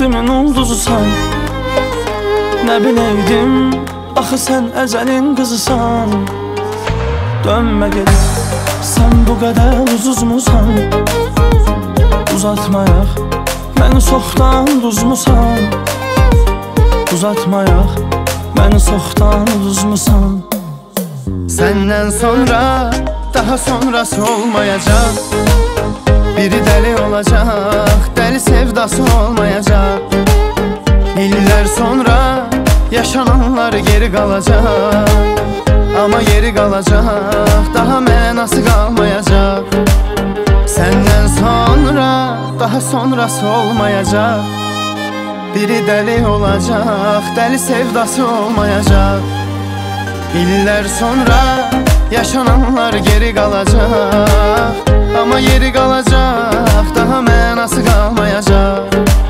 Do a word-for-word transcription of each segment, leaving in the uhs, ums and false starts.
bəxtimin ulduzusan. Nə biləydim, axı sən əzəlin qızısan. Dönmə geri, sən bu qədər uzuzmusan. Uzatmayaq, məni çoxdan uduzmusan. Uzatmayaq, məni çoxdan uduzmusan. Səndən sonra daha sonrası olmayacaq. Biri dəli olacaq, dəli sevdası olmayacaq. İllər sonra yaşananlar geri qalacaq. Amma yeri qalacaq, daha mənası qalmayacaq. Səndən sonra daha sonrası olmayacaq. Biri dəli olacaq, dəli sevdası olmayacaq. İllər sonra yaşananlar geri qalacaq. Amma yeri qalacaq, daha mənası qalmayacaq.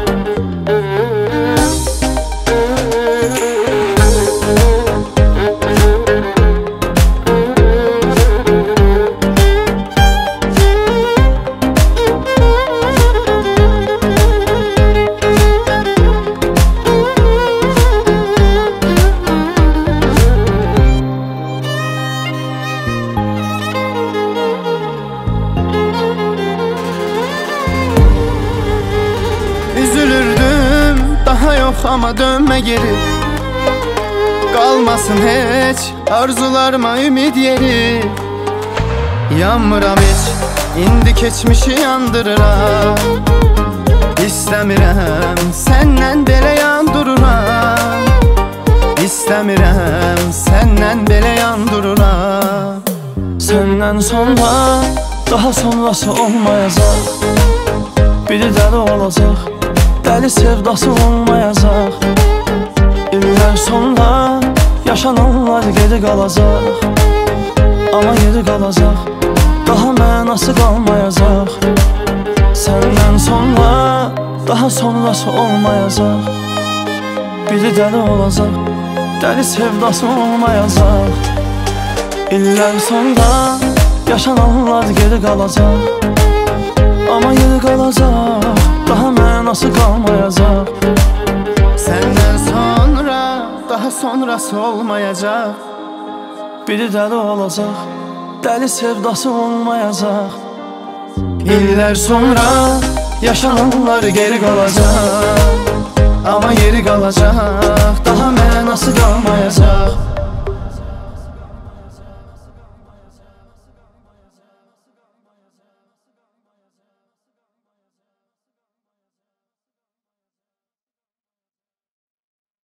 Üzülürdüm, daha yox amma dönmə geri. Qalmasın heç arzularıma ümid yeri. Yanmıram heç, indi keçmişi yandırıram. İstəmirəm, səndən belə yandururam. İstəmirəm, səndən belə yandururam. Səndən sonra daha sonrası olmayacaq. Biri dəli olacaq, dəli sevdası olmayacaq. İllər sonra yaşananlar geri qalacaq. Amma yeri qalacaq, daha mənası qalmayacaq. Səndən sonra daha sonrası olmayacaq. Biri dəli olacaq, dəli sevdası olmayacaq. İllər sonra yaşananlar geri qalacaq. Amma yeri qalacaq, daha mənası qalmayacaq. Səndən sonra daha sonrası olmayacaq. Biri dəli olacaq, dəli sevdası olmayacaq. İllər sonra yaşananlar geri qalacaq. Amma yeri qalacaq, daha mənası qalmayacaq.